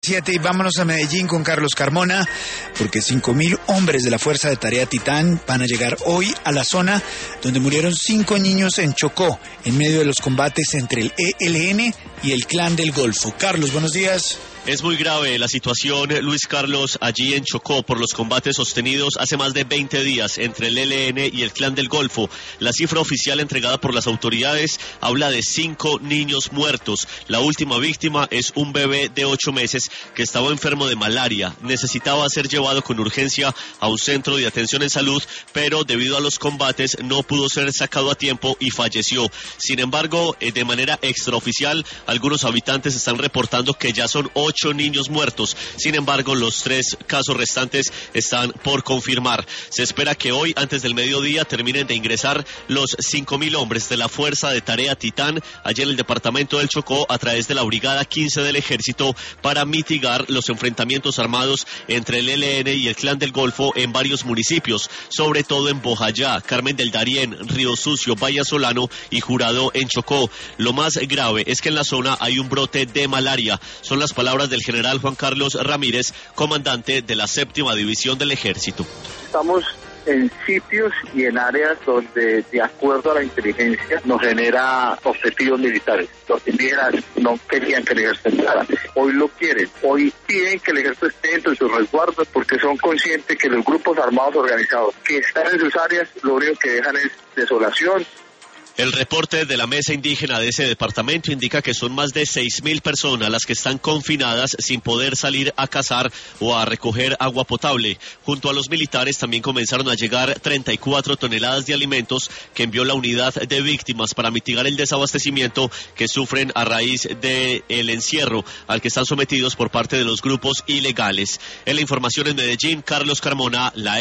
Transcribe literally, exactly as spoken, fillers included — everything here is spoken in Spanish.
Siete y vámonos a Medellín con Carlos Carmona, porque cinco mil hombres de la Fuerza de Tarea Titán van a llegar hoy a la zona donde murieron cinco niños en Chocó, en medio de los combates entre el E L N y el Clan del Golfo. Carlos, buenos días. Es muy grave la situación, Luis Carlos, allí en Chocó por los combates sostenidos hace más de veinte días entre el E L N y el Clan del Golfo. La cifra oficial entregada por las autoridades habla de cinco niños muertos. La última víctima es un bebé de ocho meses que estaba enfermo de malaria. Necesitaba ser llevado con urgencia a un centro de atención en salud, pero debido a los combates no pudo ser sacado a tiempo y falleció. Sin embargo, de manera extraoficial, algunos habitantes están reportando que ya son ocho niños muertos. Sin embargo, los tres casos restantes están por confirmar. Se espera que hoy, antes del mediodía, terminen de ingresar los cinco mil hombres de la Fuerza de Tarea Titán allí en el departamento del Chocó a través de la Brigada quince del Ejército para mitigar los enfrentamientos armados entre el E L N y el Clan del Golfo en varios municipios, sobre todo en Bojayá, Carmen del Darién, Río Sucio, Valle Solano y Jurado en Chocó. Lo más grave es que en la zona hay un brote de malaria. Son las palabras del general Juan Carlos Ramírez, comandante de la séptima división del Ejército. Estamos en sitios y en áreas donde, de acuerdo a la inteligencia, nos genera objetivos militares. Los indígenas no querían que el ejército entrara. Hoy lo quieren. Hoy piden que el ejército esté dentro de sus resguardos porque son conscientes que los grupos armados organizados que están en sus áreas lo único que dejan es desolación. El reporte de la mesa indígena de ese departamento indica que son más de seis mil personas las que están confinadas sin poder salir a cazar o a recoger agua potable. Junto a los militares también comenzaron a llegar treinta y cuatro toneladas de alimentos que envió la unidad de víctimas para mitigar el desabastecimiento que sufren a raíz del encierro al que están sometidos por parte de los grupos ilegales. En la información en Medellín, Carlos Carmona, la